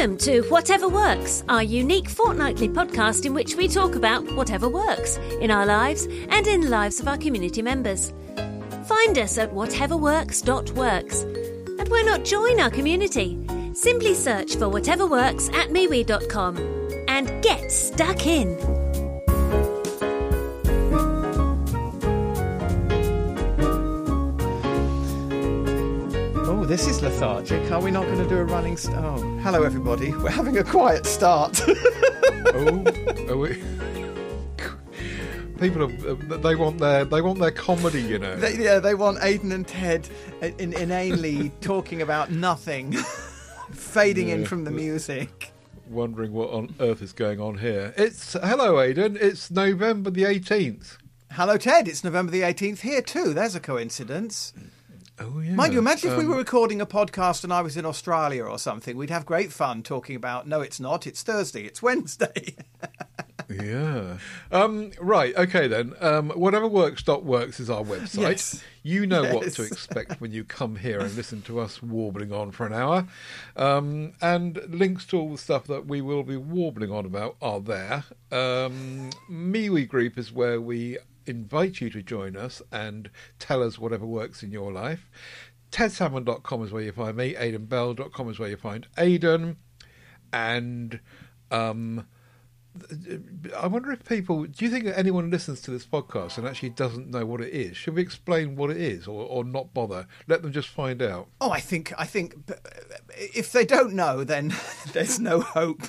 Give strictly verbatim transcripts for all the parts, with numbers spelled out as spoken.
Welcome to Whatever Works, our unique fortnightly podcast in which we talk about whatever works in our lives and in the lives of our community members. Find us at whatever works dot works. And why not join our community? Simply search for Whatever Works at MeWe dot com and get stuck in. Oh, this is lethargic. Are we not going to do a running st- Oh, hello everybody. We're having a quiet start. oh, are we? People are, they want their they want their comedy, you know. They, yeah, they want Aidan and Ted in, inanely talking about nothing, fading yeah, in from the music. Wondering what on earth is going on here. It's hello, Aidan. It's November the eighteenth. Hello, Ted. It's November the eighteenth here too. There's a coincidence. Oh, yeah. Mind you, imagine if um, we were recording a podcast and I was in Australia or something. We'd have great fun talking about, no, it's not, it's Thursday, it's Wednesday. yeah. Um, right, okay then. Um, whatever works dot works is our website. Yes. You know yes. what to expect when you come here and listen to us warbling on for an hour. Um, and links to all the stuff that we will be warbling on about are there. Um, MeWe group is where we invite you to join us and tell us whatever works in your life. ted salmon dot com is where you find me. aidan bell dot com is where you find Aidan. And um, I wonder if people... Do you think that anyone listens to this podcast and actually doesn't know what it is? Should we explain what it is or, or not bother? Let them just find out. Oh, I think I think if they don't know, then there's no hope.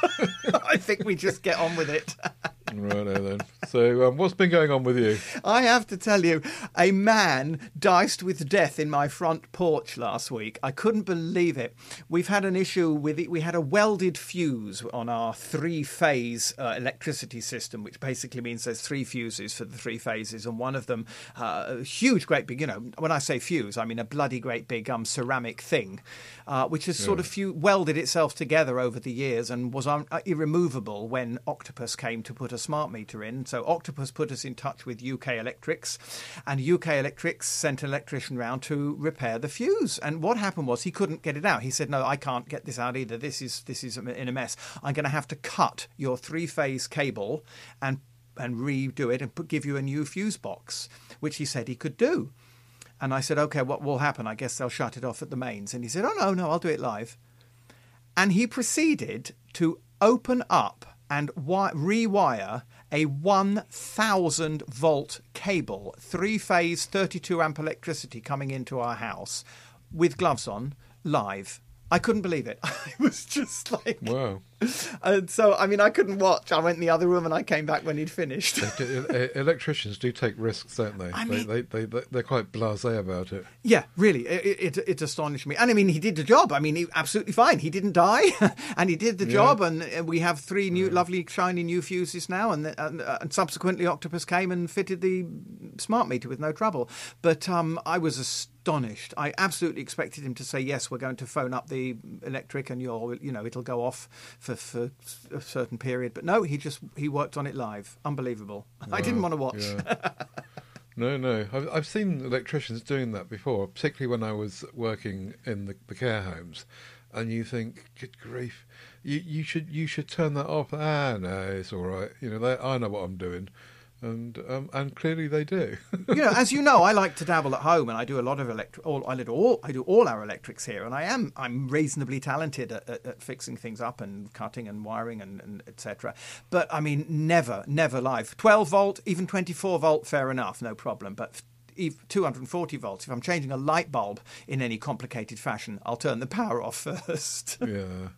I think we just get on with it. Right then. So um, what's been going on with you? I have to tell you, a man diced with death in my front porch last week. I couldn't believe it. We've had an issue with it. We had a welded fuse on our three-phase uh, electricity system, which basically means there's three fuses for the three phases, and one of them, uh, a huge, great big, you know, when I say fuse, I mean a bloody great big um, ceramic thing, uh, which has sort yeah. of fu- welded itself together over the years and was un- uh, irremovable when Octopus came to put a smart meter in. So Octopus put us in touch with U K Electrics, and U K Electrics sent an electrician round to repair the fuse. And what happened was he couldn't get it out. He said, no, I can't get this out either. This is this is in a mess. I'm going to have to cut your three-phase cable and and redo it and put, give you a new fuse box, which he said he could do. And I said, OK, what will happen? I guess they'll shut it off at the mains. And he said, oh, no, no, I'll do it live. And he proceeded to open up and wi- rewire a one thousand volt cable, three-phase, thirty-two amp electricity coming into our house with gloves on, live. I couldn't believe it. I was just like... Wow. And so, I mean, I couldn't watch. I went in the other room and I came back when he'd finished. Electricians do take risks, don't they? I mean, they, they, they, they're quite blasé about it. Yeah, really. It, it, it astonished me. And I mean, he did the job. I mean, he absolutely fine. He didn't die and he did the yeah. job. And we have three new, yeah. lovely, shiny new fuses now. And, and, and subsequently, Octopus came and fitted the smart meter with no trouble. But um, I was astonished. Astonished. I absolutely expected him to say, yes, we're going to phone up the electric and you'll, you know, it'll go off for, for a certain period. But no, he just, he worked on it live. Unbelievable. Wow, I didn't want to watch. Yeah. No, no. I've, I've seen electricians doing that before, particularly when I was working in the, the care homes. And you think, good grief, you, you should you should turn that off. Ah, no, it's all right. You know, they, I know what I'm doing. And um, and clearly they do. You know, as you know, I like to dabble at home, and I do a lot of electric. All I do all I do all our electrics here, and I am I'm reasonably talented at, at, at fixing things up and cutting and wiring and, and et cetera. But I mean, never, never live. twelve volt, even twenty-four volt, fair enough, no problem. But two hundred forty volts. If I'm changing a light bulb in any complicated fashion, I'll turn the power off first. Yeah.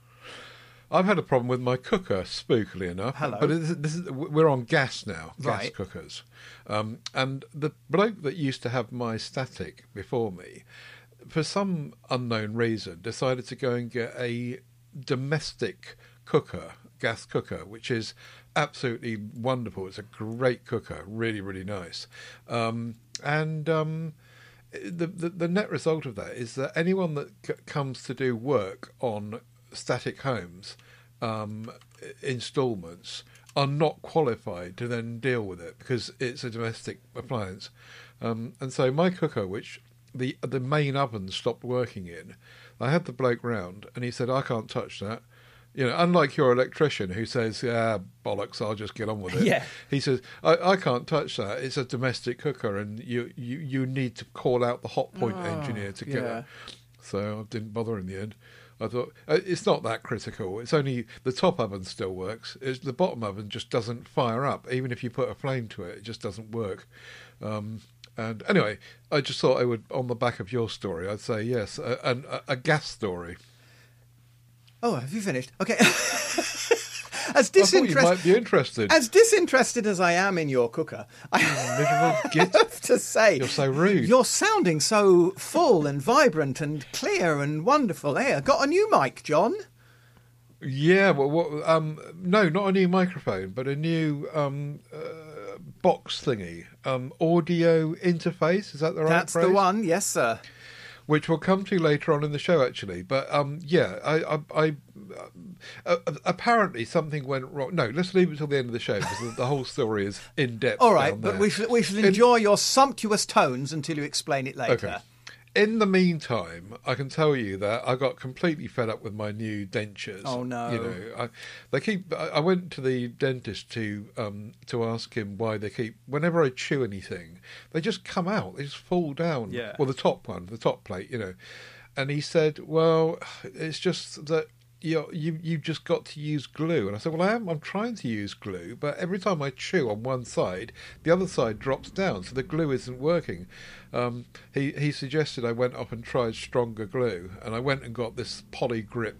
I've had a problem with my cooker, spookily enough. Hello. But this is, this is, we're on gas now, gas right. cookers. Um, and the bloke that used to have my static before me, for some unknown reason, decided to go and get a domestic cooker, gas cooker, which is absolutely wonderful. It's a great cooker, really, really nice. Um, and... Um, The, the the net result of that is that anyone that c- comes to do work on static homes um, instalments are not qualified to then deal with it because it's a domestic appliance. Um, and so my cooker, which the the main oven stopped working in. I had the bloke round, and he said, "I can't touch that." You know, unlike your electrician who says, "Ah, bollocks, I'll just get on with it." Yeah. He says, I, "I can't touch that. It's a domestic cooker, and you, you, you need to call out the hot point Oh, engineer to get yeah. it." So I didn't bother in the end. I thought uh, it's not that critical. It's only the top oven still works. It's, the bottom oven just doesn't fire up. Even if you put a flame to it, it just doesn't work. Um, and anyway, I just thought I would, on the back of your story, I'd say yes, a, a, a gas story. Oh, have you finished? Okay. As I thought you disinterested, might be interested. as disinterested as I am in your cooker, I Miserable git. have to say, You're so rude. You're sounding so full and vibrant and clear and wonderful. Hey, I got a new mic, John. Yeah, well, what, um, no, not a new microphone, but a new um, uh, box thingy, um, audio interface. Is that the right That's phrase? the one. Yes, sir. Which we'll come to later on in the show, actually. But um, yeah, I, I, I uh, apparently something went wrong. No, let's leave it till the end of the show because the, the whole story is in depth. All right, down but there. we shall we shall enjoy your sumptuous tones until you explain it later. Okay. In the meantime, I can tell you that I got completely fed up with my new dentures. Oh, no. You know, I, they keep. I, I went to the dentist to um, to ask him why they keep. Whenever I chew anything, they just come out. They just fall down. Yeah. Well, the top one, the top plate, you know. And he said, "Well, it's just that." You you you just got to use glue, and I said, "Well, I am. I'm trying to use glue, but every time I chew on one side, the other side drops down, so the glue isn't working." Um, he he suggested I went up and tried stronger glue, and I went and got this Polygrip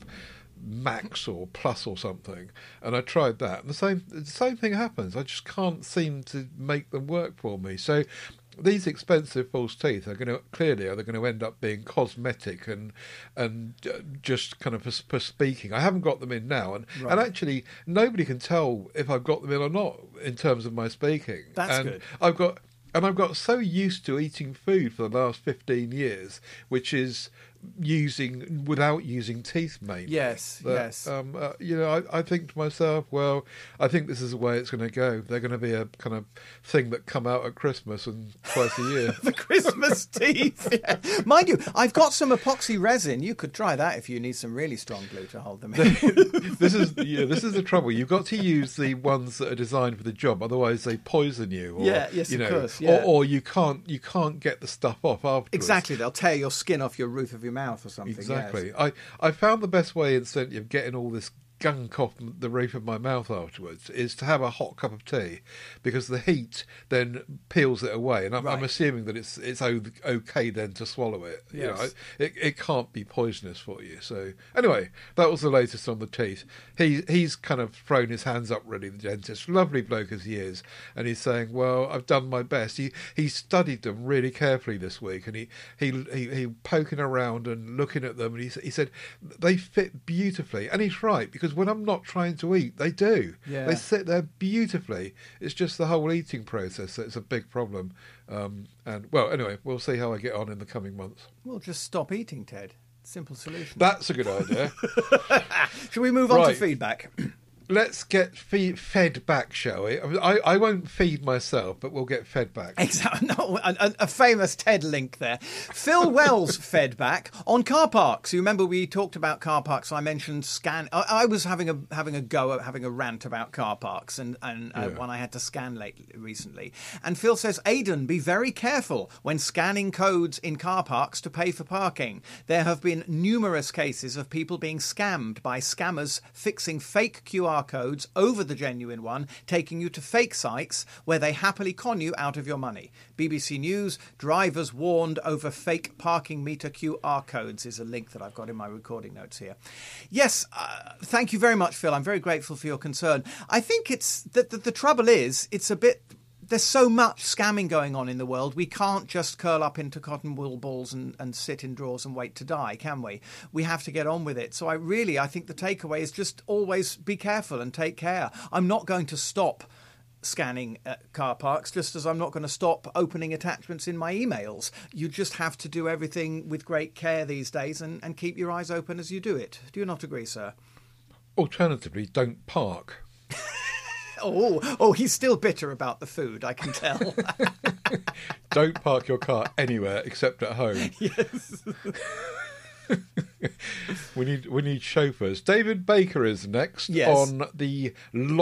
Max or Plus or something, and I tried that, and the same the same thing happens. I just can't seem to make them work for me. So these expensive false teeth are going to clearly are they going to end up being cosmetic and and uh, just kind of for, for speaking. I haven't got them in now, and Right. and actually nobody can tell if I've got them in or not in terms of my speaking. That's and good. I've got and I've got so used to eating food for the last fifteen years, which is using without using teeth mainly. Yes, that, yes. Um, uh, you know, I, I think to myself, well, I think this is the way it's going to go. They're going to be a kind of thing that come out at Christmas and twice a year. The Christmas teeth. Yeah. Mind you, I've got some epoxy resin. You could try that if you need some really strong glue to hold them in. This is yeah, this is the trouble. You've got to use the ones that are designed for the job, otherwise they poison you. Or, Yeah, yes, you of know, course, yeah. Or, or you can't you can't get the stuff off afterwards. Exactly, they'll tear your skin off your roof of your mouth or something. Exactly. Yes. I, I found the best way instead of getting all this gunk off the roof of my mouth afterwards is to have a hot cup of tea, because the heat then peels it away, and I'm, I'm Right. assuming that it's it's o- okay then to swallow it. You know, Yes. it it can't be poisonous for you. So anyway, that was the latest on the teeth. He he's kind of thrown his hands up really, the dentist, lovely bloke as he is, and he's saying, well, I've done my best. He he studied them really carefully this week, and he he he, he poking around and looking at them, and he he said they fit beautifully, and he's right, because when I'm not trying to eat, they do. Yeah. They sit there beautifully. It's just the whole eating process that's a big problem. Um, and well, anyway, we'll see how I get on in the coming months. Well, just stop eating, Ted. Simple solution. That's a good idea. Shall we move on to Right. feedback? Let's get fe- fed back, shall we? I, I won't feed myself, but we'll get fed back. Exactly. No, a, a famous TED link there. Phil Wells fed back on car parks. You remember we talked about car parks. I mentioned scan. I, I was having a having a go at having a rant about car parks, and and uh, Yeah. when I had to scan late recently. And Phil says, Aidan, be very careful when scanning codes in car parks to pay for parking. There have been numerous cases of people being scammed by scammers fixing fake Q R codes over the genuine one, taking you to fake sites where they happily con you out of your money. B B C News, drivers warned over fake parking meter Q R codes is a link that I've got in my recording notes here. Yes, uh, thank you very much, Phil. I'm very grateful for your concern. I think it's that the, the trouble is it's a bit... There's so much scamming going on in the world, we can't just curl up into cotton wool balls and, and sit in drawers and wait to die, can we? We have to get on with it. So I really, I think the takeaway is just always be careful and take care. I'm not going to stop scanning at car parks, just as I'm not going to stop opening attachments in my emails. You just have to do everything with great care these days and, and keep your eyes open as you do it. Do you not agree, sir? Alternatively, don't park. Oh, oh, he's still bitter about the food, I can tell. Don't park your car anywhere except at home. Yes. we need we need chauffeurs. David Baker is next Yes. on the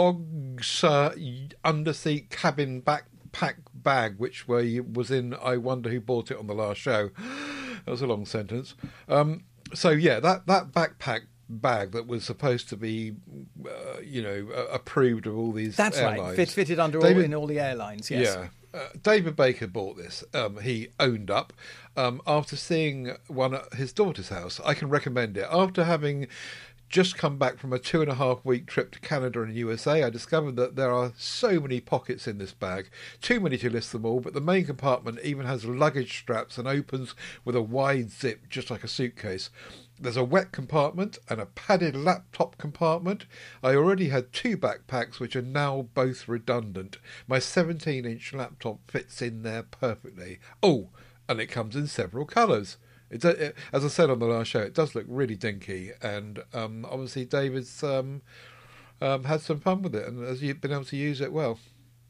Logsa underseat cabin backpack bag, which were, was in I Wonder Who Bought It on the last show. That was a long sentence. Um, so yeah, that, that backpack bag that was supposed to be, uh, you know, uh, approved of all these That's airlines. right. Fit, fitted under David, all in all the airlines. Yes. Yeah. Uh, David Baker bought this. Um, he owned up um, after seeing one at his daughter's house. I can recommend it. After having just come back from a two and a half week trip to Canada and U S A, I discovered that there are so many pockets in this bag. Too many to list them all, but the main compartment even has luggage straps and opens with a wide zip, just like a suitcase. There's a wet compartment and a padded laptop compartment. I already had two backpacks, which are now both redundant. My seventeen-inch laptop fits in there perfectly. Oh, and it comes in several colours. It's a, it, as I said on the last show, it does look really dinky, and um, obviously David's um, um, had some fun with it and has been able to use it well.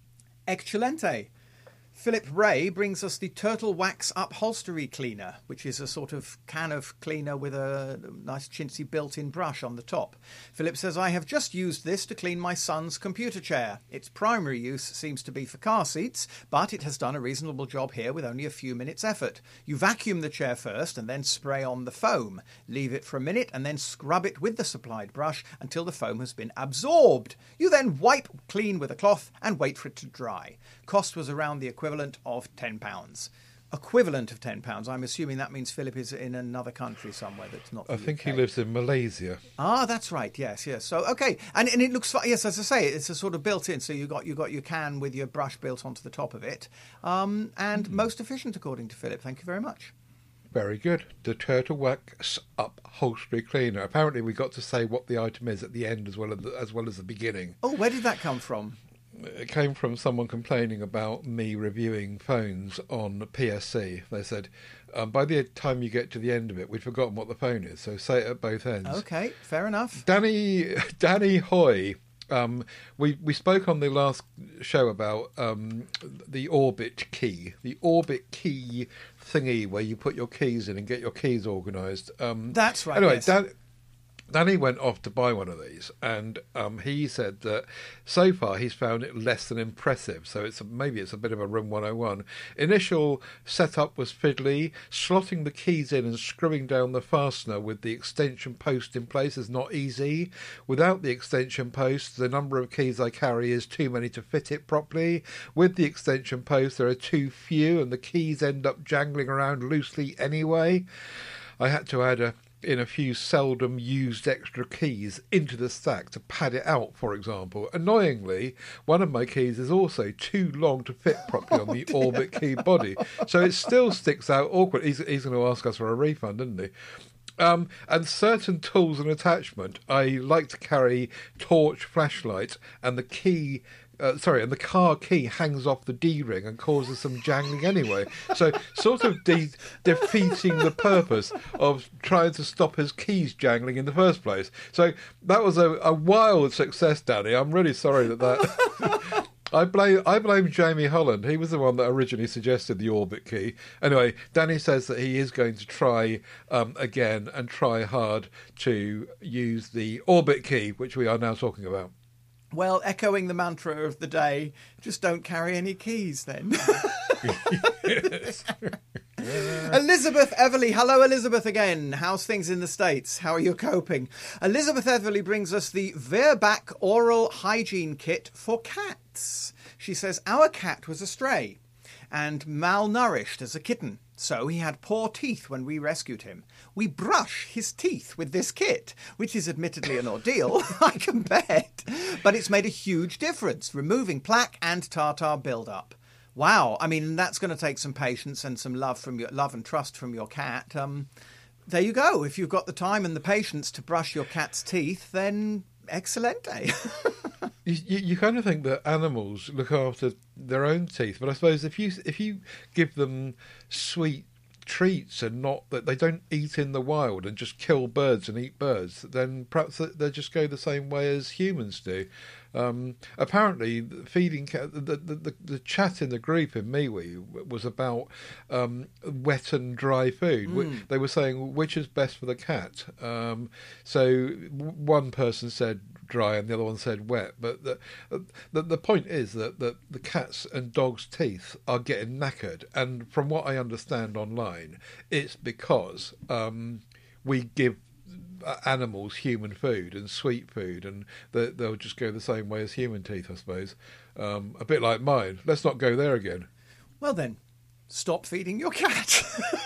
Excelente. Philip Ray brings us the Turtle Wax Upholstery Cleaner, which is a sort of can of cleaner with a nice chintzy built-in brush on the top. Philip says, I have just used this to clean my son's computer chair. Its primary use seems to be for car seats, but it has done a reasonable job here with only a few minutes' effort. You vacuum the chair first and then spray on the foam. Leave it for a minute and then scrub it with the supplied brush until the foam has been absorbed. You then wipe clean with a cloth and wait for it to dry. Cost was around the equivalent of ten pounds. Equivalent of ten pounds. I'm assuming that means Philip is in another country somewhere that's not the I think U he K. lives in Malaysia. Ah, that's right. Yes, yes. So, okay. And and it looks, fi- yes, as I say, it's a sort of built-in. So you got you got your can with your brush built onto the top of it. Um, and mm. most efficient, according to Philip. Thank you very much. Very good. The Turtle Wax Upholstery Cleaner. Apparently we got to say what the item is at the end as well as the, as well as the beginning. Oh, where did that come from? It came from someone complaining about me reviewing phones on P S C. They said, um, by the time you get to the end of it, we'd forgotten what the phone is, so say it at both ends. Okay, fair enough. Danny Danny Hoy, um, we, we spoke on the last show about um, the Orbit key, the Orbit key thingy where you put your keys in and get your keys organised. Um, That's right, Anyway, yes. Dan, Danny went off to buy one of these, and um, he said that so far he's found it less than impressive. So it's a, maybe it's a bit of a Room one oh one. Initial setup was fiddly. Slotting the keys in and screwing down the fastener with the extension post in place is not easy. Without the extension post, the number of keys I carry is too many to fit it properly. With the extension post, there are too few, and the keys end up jangling around loosely anyway. I had to add a in a few seldom used extra keys into the stack to pad it out, for example. Annoyingly, one of my keys is also too long to fit properly on the oh, Orbit key body, so it still sticks out awkward. He's, he's going to ask us for a refund, isn't he? Um, and certain tools and attachment, I like to carry torch, flashlight, and the key Uh, sorry, and the car key hangs off the D-ring and causes some jangling anyway. So sort of de- defeating the purpose of trying to stop his keys jangling in the first place. So that was a, a wild success, Danny. I'm really sorry that that... I blame I blame Jamie Holland. He was the one that originally suggested the Orbit key. Anyway, Danny says that he is going to try um, again and try hard to use the Orbit key, which we are now talking about. Well, echoing the mantra of the day, just don't carry any keys then. Yes. Elizabeth Everly. Hello, Elizabeth, again. How's things in the States? How are you coping? Elizabeth Everly brings us the Verback Oral Hygiene Kit for cats. She says, our cat was a stray and malnourished as a kitten, so he had poor teeth when we rescued him. We brush his teeth with this kit, which is admittedly an ordeal, I can bet, but it's made a huge difference, removing plaque and tartar build-up. Wow, I mean, that's going to take some patience and some love from your love and trust from your cat. Um, there you go. If you've got the time and the patience to brush your cat's teeth, then excelente. You, you, you kind of think that animals look after their own teeth, but I suppose if you if you give them sweet treats and not that they don't eat in the wild and just kill birds and eat birds, then perhaps they just go the same way as humans do. Um, apparently, feeding cat, the, the, the, the chat in the group in MeWe was about um, wet and dry food. Mm. They were saying which is best for the cat. Um, so one person said dry and the other one said wet. But the the, the point is that, that the cat's and dog's teeth are getting knackered. And from what I understand online, it's because um, we give animals human food and sweet food, and they, they'll just go the same way as human teeth, I suppose. Um, a bit like mine. Let's not go there again. Well then, stop feeding your cat.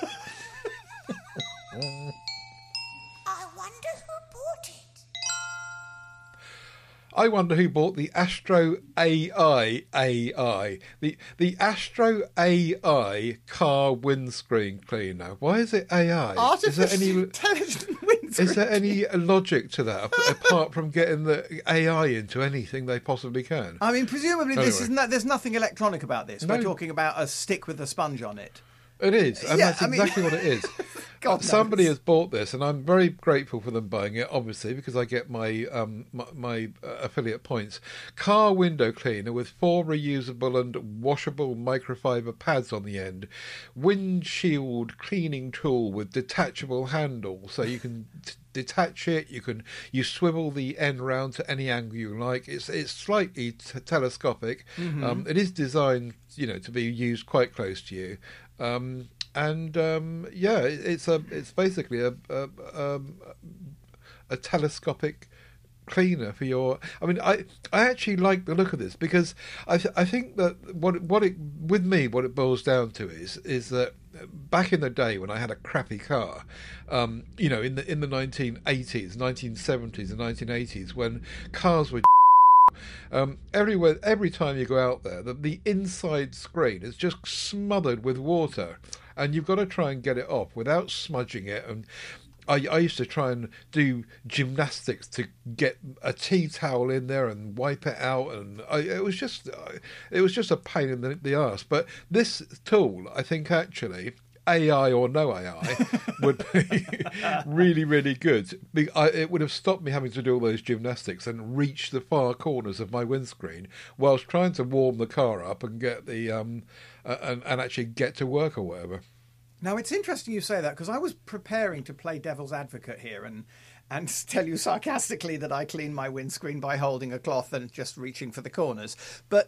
I wonder who bought it. I wonder who bought the Astro A I A I. The the Astro A I car windscreen cleaner. Why is it A I? Artificial is there any, intelligent windscreen. Is there any logic to that, apart from getting the A I into anything they possibly can? I mean, presumably anyway. this is no, there's nothing electronic about this. No. We're talking about a stick with a sponge on it. It is, and Yeah, that's I mean- exactly what it is. God Somebody knows. has bought this, and I'm very grateful for them buying it, obviously, because I get my um, my, my uh, affiliate points. Car window cleaner with four reusable and washable microfiber pads on the end. Windshield cleaning tool with detachable handle, so you can t- detach it. You can you swivel the end round to any angle you like. It's it's slightly t- telescopic. Mm-hmm. Um, it is designed, you know, to be used quite close to you. Um, and um, yeah, it, it's a it's basically a a, um, a telescopic cleaner for your. I mean, I I actually like the look of this because I th- I think that what what it with me what it boils down to is is that back in the day when I had a crappy car, um, you know, in the in the nineteen eighties, nineteen seventies, and nineteen eighties, when cars were Um, everywhere, every time you go out there, the, the inside screen is just smothered with water, and you've got to try and get it off without smudging it. And I, I used to try and do gymnastics to get a tea towel in there and wipe it out, and I, it was just, it was just a pain in the, the arse. But this tool, I think, actually, A I or no A I, would be really, really good. Be- I, it would have stopped me having to do all those gymnastics and reach the far corners of my windscreen whilst trying to warm the car up and get the um uh, and, and actually get to work or whatever. Now, it's interesting you say that because I was preparing to play devil's advocate here and and tell you sarcastically that I clean my windscreen by holding a cloth and just reaching for the corners. But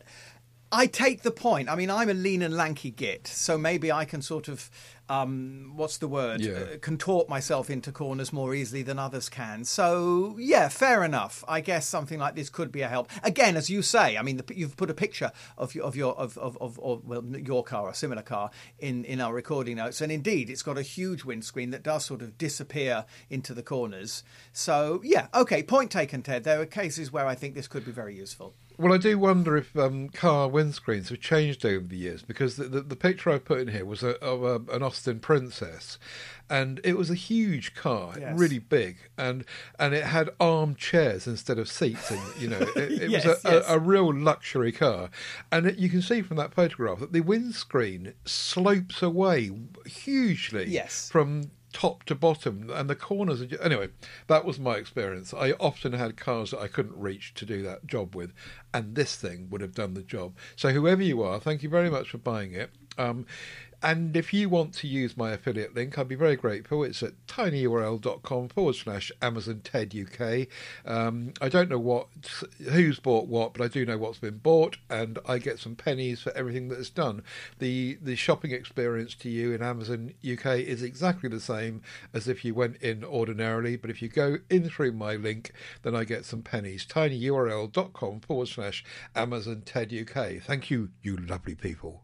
I take the point. I mean, I'm a lean and lanky git, so maybe I can sort of, um, what's the word, Yeah. uh, contort myself into corners more easily than others can. So, yeah, fair enough. I guess something like this could be a help. Again, as you say, I mean, the, you've put a picture of your of your of, of, of, of well, your car, a similar car, in, in our recording notes, and indeed, it's got a huge windscreen that does sort of disappear into the corners. So, yeah, okay, point taken, Ted. There are cases where I think this could be very useful. Well, I do wonder if um, car windscreens have changed over the years, because the, the, the picture I put in here was a, of a, an Austin Princess, and it was a huge car, Yes. really big, and and it had armchairs instead of seats, and you know, it, it Yes, was a, yes. a, a real luxury car, and it, you can see from that photograph that the windscreen slopes away hugely Yes. from top to bottom, and the corners are just, anyway, that was my experience. I often had cars that I couldn't reach to do that job with, and this thing would have done the job. So whoever you are, thank you very much for buying it. Um, and if you want to use my affiliate link, I'd be very grateful. It's at tinyurl.com forward slash Amazon TED UK. Um, I don't know what who's bought what, but I do know what's been bought, and I get some pennies for everything that's done. The the shopping experience to you in Amazon U K is exactly the same as if you went in ordinarily, but if you go in through my link, then I get some pennies. tinyurl.com forward slash Amazon TED UK. Thank you, you lovely people.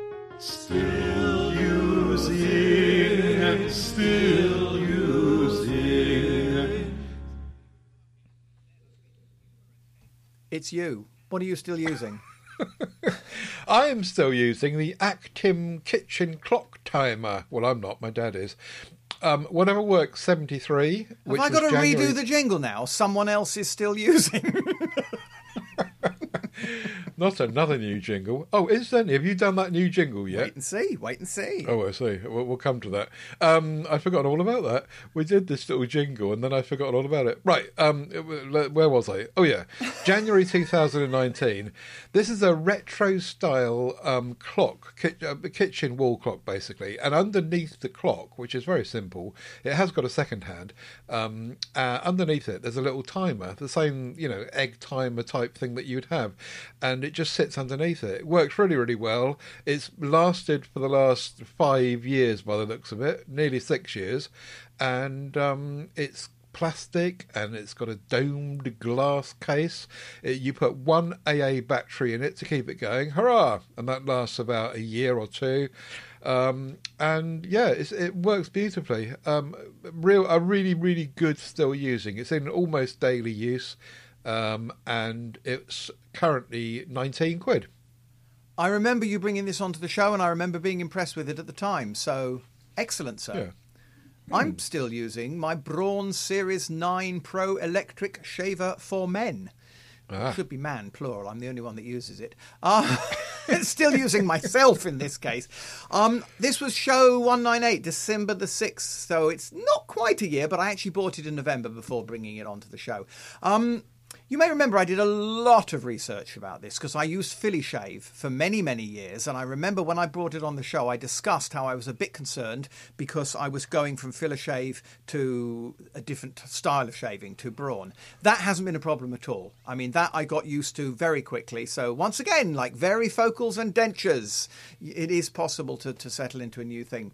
Still using and still using. It's you. What are you still using? I am still using the Actim kitchen clock timer. Well, I'm not. My dad is. Um, whatever works seventy-three. Have Which I got was to January... redo the jingle now? Someone else is still using. Not another new jingle. Oh, incidentally, have you done that new jingle yet? Wait and see, wait and see. Oh, I see. We'll, we'll come to that. Um, I'd forgotten all about that. We did this little jingle and then I'd forgotten all about it. Right, um, where was I? Oh, yeah. January two thousand nineteen. This is a retro-style um, clock, ki- uh, kitchen wall clock, basically. And underneath the clock, which is very simple, it has got a second hand. Um, uh, underneath it, there's a little timer, the same, you know, egg timer type thing that you'd have. And it just sits underneath it. It works really, really well. It's lasted for the last five years by the looks of it, nearly six years. And um, it's plastic and it's got a domed glass case. It, you put one A A battery in it to keep it going. Hurrah! And that lasts about a year or two. Um, and yeah, it's, it works beautifully. Um, real, a really, really good still using. It's in almost daily use. Um, and it's currently nineteen quid. I remember you bringing this onto the show, and I remember being impressed with it at the time. So, excellent, sir. Yeah. I'm still using my Braun Series nine Pro electric shaver for men. Ah. It should be man, plural. I'm the only one that uses it. Uh, still using myself in this case. Um, this was show one ninety-eight, December the sixth. So it's not quite a year, but I actually bought it in November before bringing it onto the show. Um, You may remember I did a lot of research about this because I used Philly Shave for many, many years. And I remember when I brought it on the show, I discussed how I was a bit concerned because I was going from Philly Shave to a different style of shaving, to Braun. That hasn't been a problem at all. I mean, that I got used to very quickly. So once again, like varifocals and dentures, it is possible to, to settle into a new thing.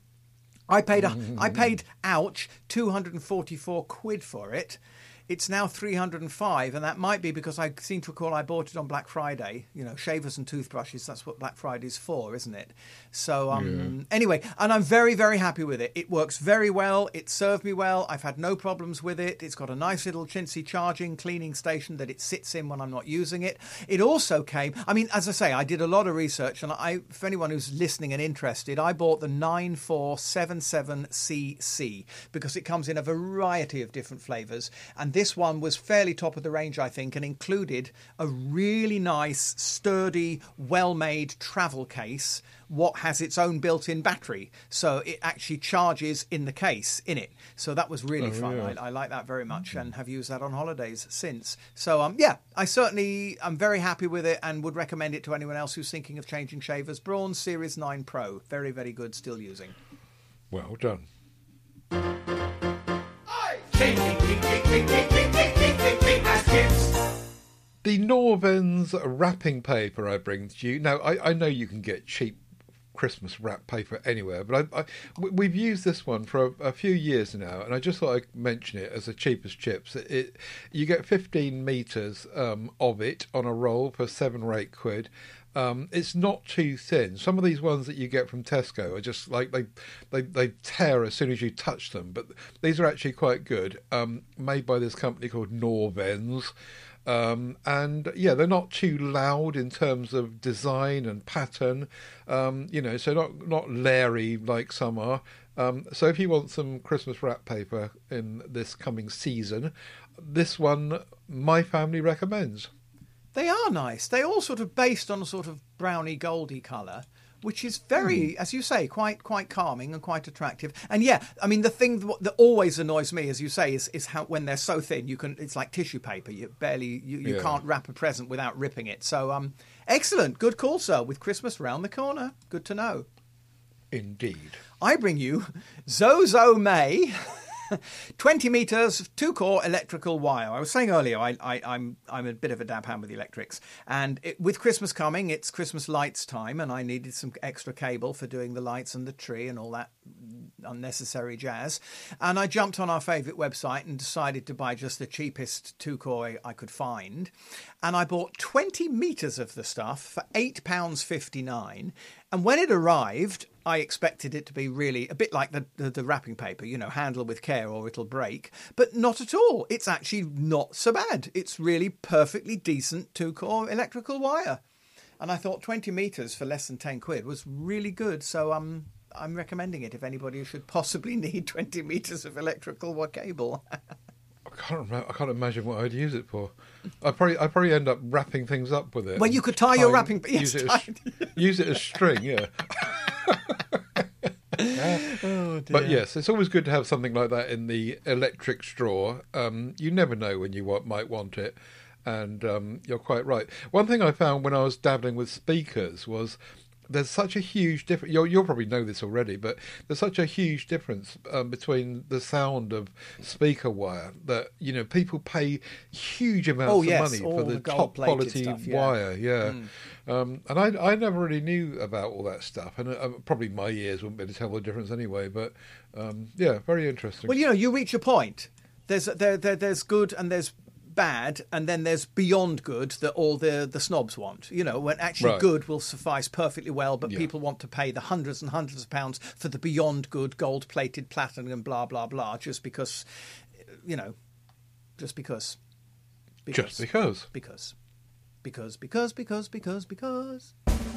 I paid, a, I paid, ouch, two hundred forty-four quid for it. It's now three hundred five, and that might be because I seem to recall I bought it on Black Friday. You know, shavers and toothbrushes, that's what Black Friday's for, isn't it? So, um, yeah. Anyway, and I'm very, very happy with it. It works very well. It served me well. I've had no problems with it. It's got a nice little chintzy charging, cleaning station that it sits in when I'm not using it. It also came, I mean, as I say, I did a lot of research, and I, for anyone who's listening and interested, I bought the nine four seven seven C C because it comes in a variety of different flavours, and this one was fairly top of the range, I think, and included a really nice, sturdy, well-made travel case, what has its own built-in battery. So it actually charges in the case, in it. So that was really oh, fun. Yeah. I, I like that very much and have used that on holidays since. So, um, yeah, I certainly am very happy with it and would recommend it to anyone else who's thinking of changing shavers. Braun Series nine Pro. Very, very good, still using. Well done. The Norvins wrapping paper I bring to you. Now, I, I know you can get cheap Christmas wrap paper anywhere, but I, I, we've used this one for a, a few years now, and I just thought I'd mention it as the cheapest chips. It, it, you get fifteen metres um, of it on a roll for seven or eight quid. Um, it's not too thin. Some of these ones that you get from Tesco are just like they they, they tear as soon as you touch them, but these are actually quite good. Um, made by this company called Norvins. Um, and yeah, they're not too loud in terms of design and pattern, um, you know, so not not leery like some are. Um, so if you want some Christmas wrap paper in this coming season, this one my family recommends. They are nice. They're all sort of based on a sort of browny goldy colour, which is very, mm. as you say, quite quite calming and quite attractive. And yeah, I mean, the thing that, that always annoys me, as you say, is is how when they're so thin, you can it's like tissue paper. You barely you, you yeah. can't wrap a present without ripping it. So um, excellent, good call, sir. With Christmas round the corner, good to know. Indeed. I bring you Zozo May. twenty metres, two-core electrical wire. I was saying earlier, I, I, I'm I'm a bit of a dab hand with the electrics. And it, with Christmas coming, it's Christmas lights time, and I needed some extra cable for doing the lights and the tree and all that unnecessary jazz. And I jumped on our favourite website and decided to buy just the cheapest two-core I could find. And I bought twenty metres of the stuff for eight pounds fifty-nine. And when it arrived, I expected it to be really a bit like the, the, the wrapping paper, you know, handle with care or it'll break. But not at all. It's actually not so bad. It's really perfectly decent two-core electrical wire. And I thought twenty metres for less than ten quid was really good. So um, I'm recommending it if anybody should possibly need twenty metres of electrical cable. I can't remember, I can't imagine what I'd use it for. I probably I probably end up wrapping things up with it. Well, you could tie your wrapping. Use, Yes, it tie- as, use it as string, yeah. Oh, dear. But yes, it's always good to have something like that in the electric straw. Um, you never know when you want, might want it, and um, you're quite right. One thing I found when I was dabbling with speakers was there's such a huge difference. You'll, you'll probably know this already, but there's such a huge difference um, between the sound of speaker wire that, you know, people pay huge amounts Oh, yes, of money all for the, the top gold-plated quality stuff, yeah. wire. Yeah. Mm. Um, and I, I never really knew about all that stuff, and uh, probably my ears wouldn't be able to tell the difference anyway. But um, yeah, very interesting. Well, you know, you reach a point. There's there, there there's good and there's bad, and then there's beyond good that all the the snobs want. You know, when actually Right. good will suffice perfectly well, but Yeah. people want to pay the hundreds and hundreds of pounds for the beyond good, gold plated, platinum, blah blah blah, just because, you know, just because, because Just because. because, because, because, because, because, because.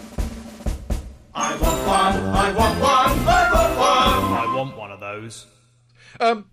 I want one, I want one, I want one. I want one of those. Um,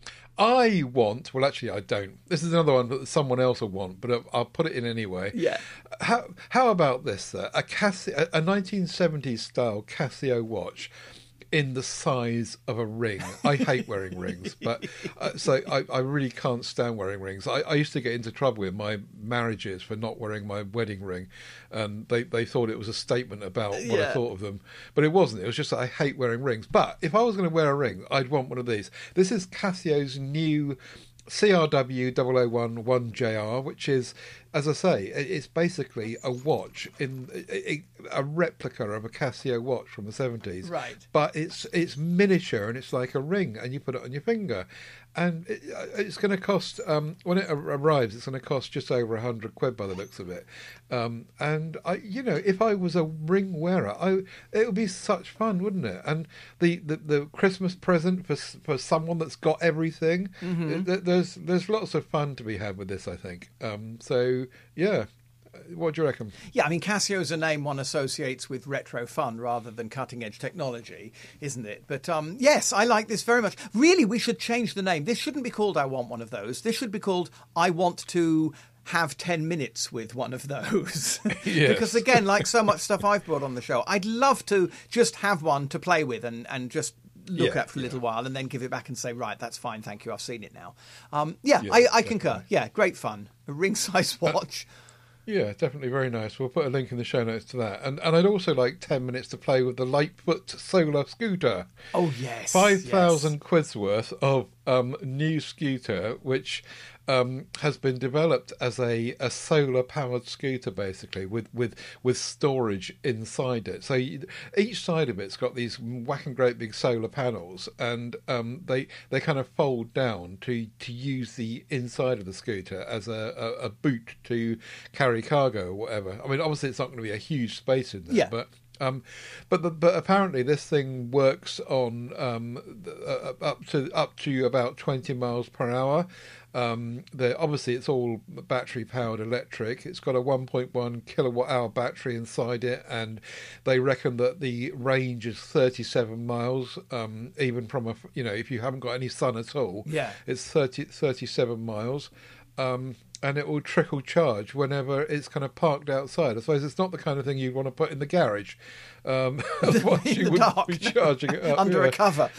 I want. Well, actually, I don't. This is another one that someone else will want, but I'll, I'll put it in anyway. Yeah. How How about this? Sir? A Casio, a nineteen seventies style Casio watch in the size of a ring. I hate wearing rings, but uh, so I, I really can't stand wearing rings. I, I used to get into trouble in my marriages for not wearing my wedding ring, and they, they thought it was a statement about what Yeah. I thought of them, but it wasn't. It was just that I hate wearing rings. But if I was going to wear a ring, I'd want one of these. This is Casio's new C R W double oh one one J R, which is, as I say, it- it's basically a watch in a, a replica of a Casio watch from the seventies. Right. But it's it's miniature and it's like a ring, and you put it on your finger, and it, it's going to cost um, when it ar- arrives, it's going to cost just over a hundred quid by the looks of it. Um, and I, you know, if I was a ring wearer, I it would be such fun, wouldn't it? And the, the, the Christmas present for s- for someone that's got everything. th- There's there's lots of fun to be had with this, I think. Um, so yeah, what do you reckon? Yeah, I mean, Casio's a name one associates with retro fun rather than cutting edge technology, isn't it? But um, yes, I like this very much. Really, we should change the name. This shouldn't be called I Want One of Those. This should be called I Want to Have ten minutes with one of those. Yes. Because again, like so much stuff I've brought on the show, I'd love to just have one to play with and, and just look Yeah, at for a yeah. little while and then give it back and say, right, that's fine, thank you, I've seen it now. Um, yeah, Yeah, I, I definitely. concur. Yeah, great fun. A ring-size watch. Yeah, definitely very nice. We'll put a link in the show notes to that. And and I'd also like ten minutes to play with the Lightfoot solar scooter. Oh, yes. Five thousand yes. quid's worth of um, new scooter, which um, has been developed as a, a solar powered scooter, basically with, with with storage inside it. So you, each side of it's got these whacking great big solar panels, and um, they they kind of fold down to to use the inside of the scooter as a, a, a boot to carry cargo or whatever. I mean, obviously it's not going to be a huge space in there, Yeah. but. Um, but the, but apparently this thing works on um, uh, up to up to about twenty miles per hour. Um, the, obviously, it's all battery powered electric. It's got a one point one kilowatt hour battery inside it, and they reckon that the range is thirty-seven miles. Um, even from a you know if you haven't got any sun at all, Yeah. it's thirty, thirty-seven miles. Um, and it will trickle charge whenever it's kind of parked outside. I suppose it's not the kind of thing you'd want to put in the garage. Um, otherwise In you the wouldn't dark. be charging it up. Under yeah. a cover.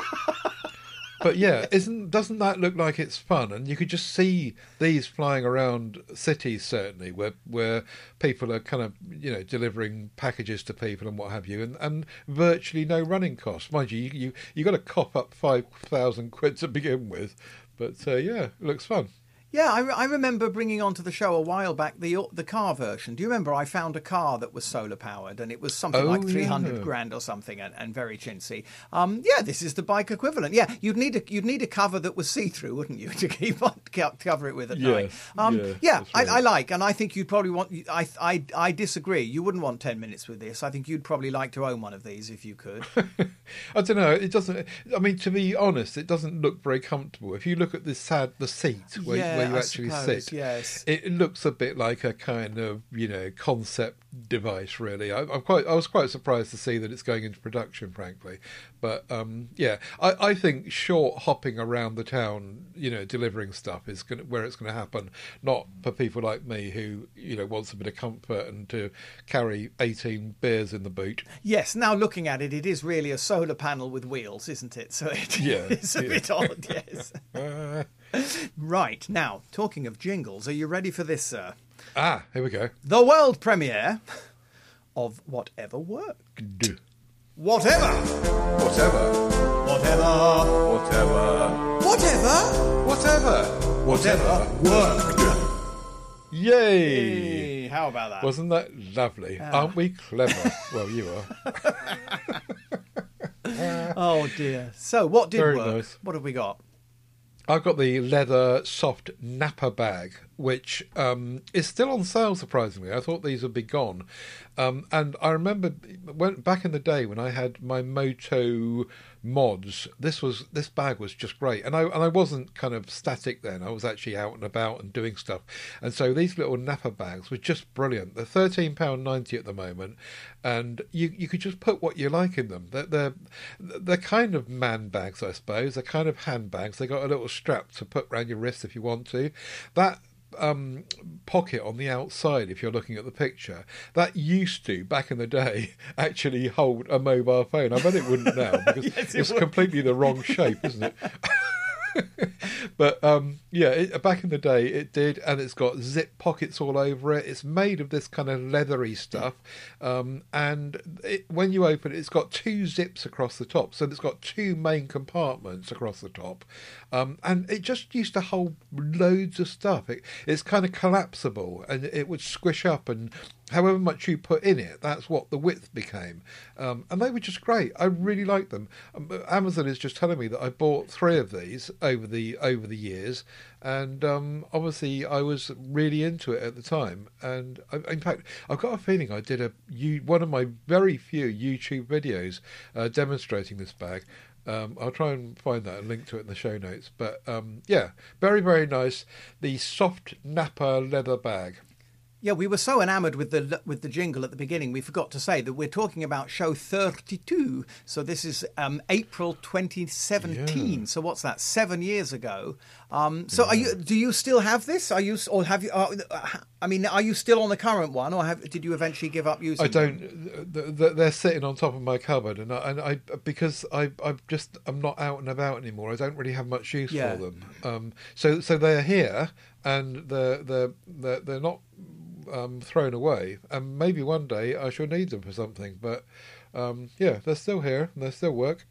But yeah, isn't doesn't that look like it's fun? And you could just see these flying around cities, certainly, where where people are kind of you know delivering packages to people and what have you, and, and virtually no running costs. Mind you, you you, you got to cough up five thousand quid to begin with, but uh, yeah, it looks fun. Yeah, I, re- I remember bringing onto the show a while back the the car version. Do you remember I found a car that was solar powered and it was something Oh, like three hundred yeah. grand or something and, and very chintzy. Um, yeah, this is the bike equivalent. Yeah, you'd need a you'd need a cover that was see through, wouldn't you, to keep on co- cover it with at night? Yes, Um, yeah, yeah, that's I, right. I like, and I think you'd probably want. I, I I disagree. You wouldn't want ten minutes with this. I think you'd probably like to own one of these if you could. I don't know. It doesn't. I mean, to be honest, it doesn't look very comfortable. If you look at the sad the seat where, Yeah. where you I actually suppose, sit. yes. It, it looks a bit like a kind of, you know, concept device, really. I, I'm quite, I was quite surprised to see that it's going into production, frankly. But um, yeah, I, I think short hopping around the town, you know, delivering stuff is gonna, where it's going to happen. Not for people like me who, you know, wants a bit of comfort and to carry eighteen beers in the boot. Yes, now looking at it, it is really a solar panel with wheels, isn't it? So it Yeah, is a yeah. bit odd, yes. Uh, Right, now, talking of jingles, are you ready for this, sir? ah, here we go. The world premiere of Whatever Works. D- Whatever! Whatever. Whatever! Whatever. Whatever! Whatever. Whatever worked. Yay! Hey, how about that? Wasn't that lovely? Aren't we clever? Well, you are. Oh, dear. So, what did Very work? nice. What have we got? I've got the leather soft Napa bag, which um, is still on sale, surprisingly. I thought these would be gone. Um, and I remember when, back in the day when I had my Moto mods, this was this bag was just great. And I and I wasn't kind of static then. I was actually out and about and doing stuff. And so these little Napa bags were just brilliant. They're thirteen pounds ninety at the moment. And you, you could just put what you like in them. They're, they're, they're kind of man bags, I suppose. They're kind of handbags. They got a little strap to put around your wrist if you want to. That um, pocket on the outside, if you're looking at the picture, that used to, back in the day, actually hold a mobile phone. I bet it wouldn't now because Yes, it it's would. completely the wrong shape, isn't it? But um, yeah, it, back in the day it did, and it's got zip pockets all over it. It's made of this kind of leathery stuff, um, and it, when you open it, it's got two zips across the top, so it's got two main compartments across the top, um, and it just used to hold loads of stuff. It, it's kind of collapsible, and it would squish up, and however much you put in it, that's what the width became. Um, and they were just great. I really liked them. Um, Amazon is just telling me that I bought three of these over the over the years, and um, obviously I was really into it at the time. And I, in fact, I've got a feeling I did a you, one of my very few YouTube videos uh, demonstrating this bag. Um, I'll try and find that and link to it in the show notes. But um, yeah, very, very nice. The soft Napa leather bag. Yeah, we were so enamoured with the with the jingle at the beginning, we forgot to say that we're talking about show thirty-two. So this is um, April twenty seventeen. Yeah. So what's that? Seven years ago. Um, so are you? Do you still have this? Are you? Or have you? Uh, I mean, are you still on the current one, or have, did you eventually give up using? I them? don't. th- th- They're sitting on top of my cupboard, and I, and I because I I'm just I'm not out and about anymore. I don't really have much use Yeah. for them. Um, so so they're here, and they're they're they're, they're not um, thrown away. And maybe one day I shall need them for something. But um, yeah, they're still here and they still work.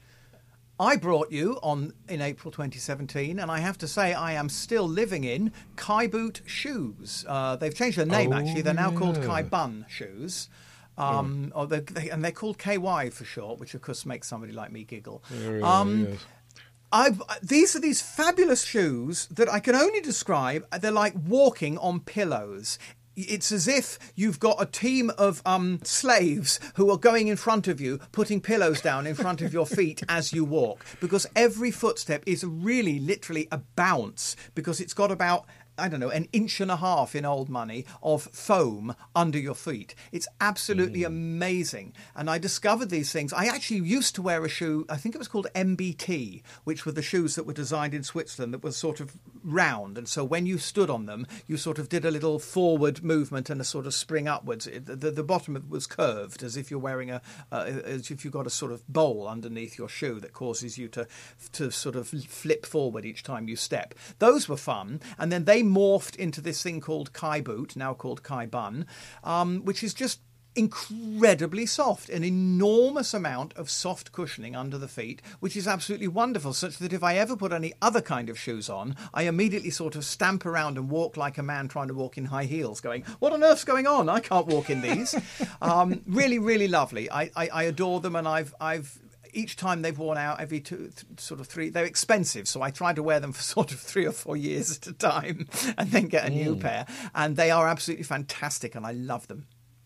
I brought you on in April twenty seventeen, and I have to say I am still living in Kai Boot shoes. Uh, they've changed their name, Oh, actually. They're now called yeah. Kai Bun shoes. Um, or they're, they, and they're called K Y for short, which of course makes somebody like me giggle. Really, Um, yes. I've, these are these fabulous shoes that I can only describe. They're like walking on pillows. It's as if you've got a team of um, slaves who are going in front of you, putting pillows down in front of your feet as you walk. Because every footstep is really literally a bounce, because it's got about, I don't know, an inch and a half in old money of foam under your feet. It's absolutely mm. amazing. And I discovered these things. I actually used to wear a shoe, I think it was called M B T, which were the shoes that were designed in Switzerland that was sort of round. And so when you stood on them, you sort of did a little forward movement and a sort of spring upwards. It, the, the bottom of it was curved, as if you're wearing a, uh, as if you've got a sort of bowl underneath your shoe that causes you to, to sort of flip forward each time you step. Those were fun. And then they morphed into this thing called Kai Boot, now called Kai Bun, um, which is just incredibly soft, an enormous amount of soft cushioning under the feet, which is absolutely wonderful, such that if I ever put any other kind of shoes on, I immediately sort of stamp around and walk like a man trying to walk in high heels, going, what on earth's going on? I can't walk in these. um, really, really lovely. I, I, I adore them, and I've I've each time they've worn out, every two, th- sort of three, they're expensive. So I try to wear them for sort of three or four years at a time and then get a new Mm. pair. And they are absolutely fantastic and I love them.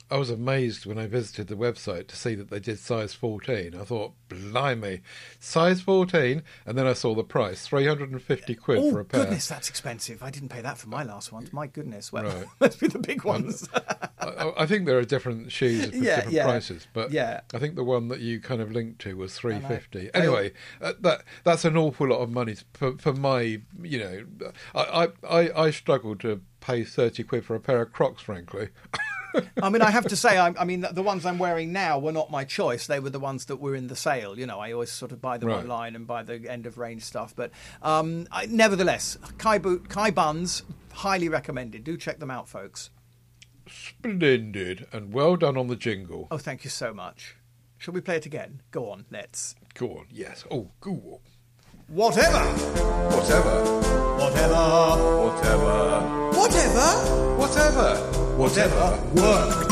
I was amazed when I visited the website to see that they did size fourteen. I thought, blimey, size fourteen, and then I saw the price, three hundred fifty quid Oh, for a pair. goodness, that's expensive. I didn't pay that for my last ones. My goodness. Well, Right. must be the big ones. I, I think there are different shoes for Yeah, different yeah, prices, but yeah. I think the one that you kind of linked to was three fifty. I- Anyway, uh, that that's an awful lot of money for, for my, you know, I, I, I, I struggle to pay thirty quid for a pair of Crocs, frankly. I mean, I have to say, I, I mean, the ones I'm wearing now were not my choice. They were the ones that were in the sale. You know, I always sort of buy them Right. online and buy the end of range stuff. But um, I, nevertheless, Kai, boot, Kai Buns, highly recommended. Do check them out, folks. Splendid, and well done on the jingle. Oh, thank you so much. Shall we play it again? Go on, let's. Go on, yes. Oh, go on. Whatever, Whatever, whatever, whatever, whatever, whatever, whatever worked.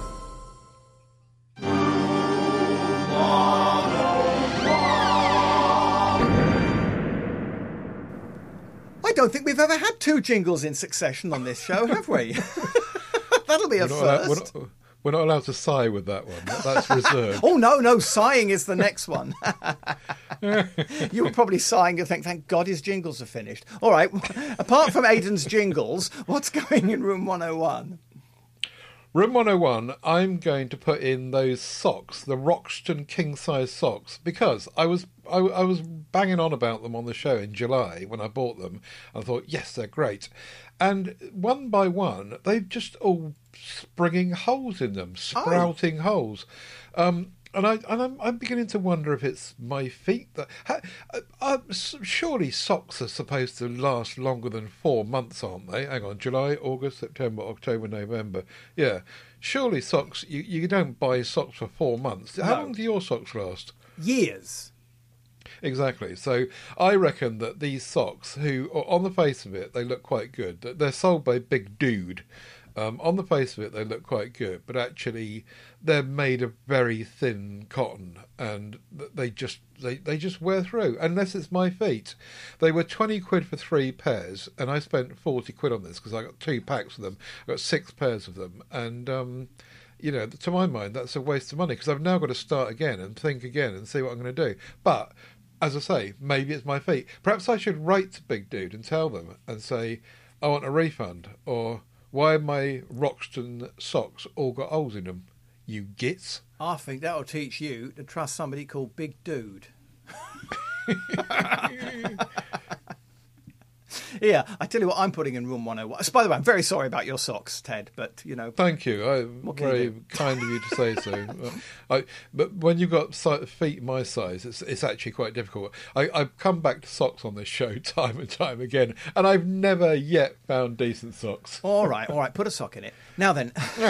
I don't think we've ever had two jingles in succession on this show, have we? That'll be a We're not, allowed, we're, first. not, we're not allowed to sigh with that one. That- That's reserved. Oh, no, no, sighing is the next one. You were probably sighing and think, thank God his jingles are finished. All right, apart from Aidan's jingles, what's going in room one oh one? Room one oh one, I'm going to put in those socks, the Roxton king-size socks, because I was I, I was banging on about them on the show in July when I bought them. I thought, yes, they're great. And one by one, they've just all springing holes in them, sprouting holes. Um, and I and I'm, I'm beginning to wonder if it's my feet that. Ha, uh, uh, surely socks are supposed to last longer than four months, aren't they? Hang on, July, August, September, October, November. Yeah, surely socks. You you don't buy socks for four months. How No. long do your socks last? Years. Exactly. So I reckon that these socks, who on the face of it they look quite good. They're sold by Big Dude. Um, on the face of it, they look quite good, but actually, they're made of very thin cotton, and they just they, they just wear through. Unless it's my feet, they were twenty quid for three pairs, and I spent forty quid on this because I got two packs of them. I got six pairs of them, and um, you know, to my mind, that's a waste of money because I've now got to start again and think again and see what I'm going to do. But as I say, maybe it's my feet. Perhaps I should write to Big Dude and tell them and say I want a refund, or why have my Roxton socks all got holes in them? You gits. I think that'll teach you to trust somebody called Big Dude. Yeah, I tell you what, I'm putting in room one oh one. So, by the way, I'm very sorry about your socks, Ted, but, you know. Thank you. I, What can you very do? kind of you to say so. Uh, I, but when you've got si- feet my size, it's, it's actually quite difficult. I, I've come back to socks on this show time and time again, and I've never yet found decent socks. All right, all right, put a sock in it. Now then,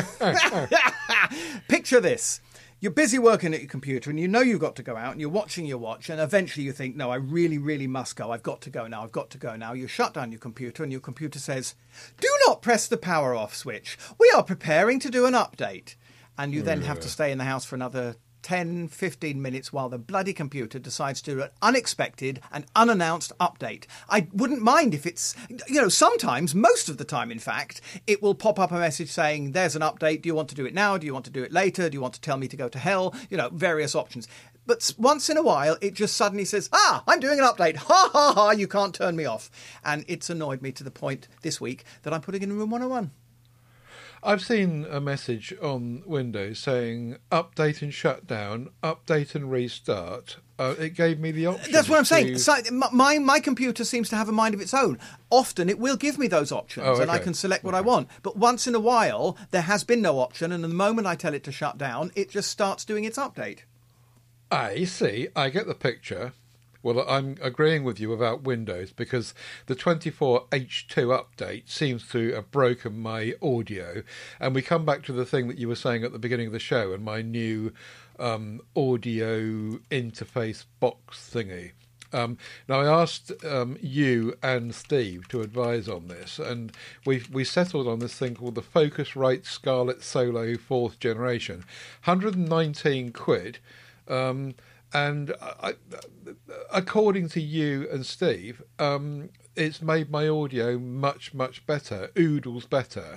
picture this. You're busy working at your computer and you know you've got to go out and you're watching your watch and eventually you think, no, I really, really must go. I've got to go now. I've got to go now. You shut down your computer and your computer says, do not press the power off switch. We are preparing to do an update. And you then have to stay in the house for another ten, fifteen minutes while the bloody computer decides to do an unexpected and unannounced update. I wouldn't mind if it's, you know, sometimes, most of the time, in fact, it will pop up a message saying, there's an update. Do you want to do it now? Do you want to do it later? Do you want to tell me to go to hell? You know, various options. But once in a while, it just suddenly says, ah, I'm doing an update. Ha, ha, ha, you can't turn me off. And it's annoyed me to the point this week that I'm putting in room one oh one. I've seen a message on Windows saying update and shut down, update and restart. Uh, it gave me the option. That's what I'm saying. to- So my my computer seems to have a mind of its own. Often it will give me those options Oh, and I okay. can select what I want. But once in a while, there has been no option. And the moment I tell it to shut down, it just starts doing its update. I see. I get the picture. Well, I'm agreeing with you about Windows because the twenty-four H two update seems to have broken my audio. And we come back to the thing that you were saying at the beginning of the show and my new um, audio interface box thingy. Um, now, I asked um, you and Steve to advise on this, and we we settled on this thing called the Focusrite Scarlett Solo fourth generation. one hundred nineteen quid. Um, and I, according to you and Steve, um, it's made my audio much, much better, oodles better.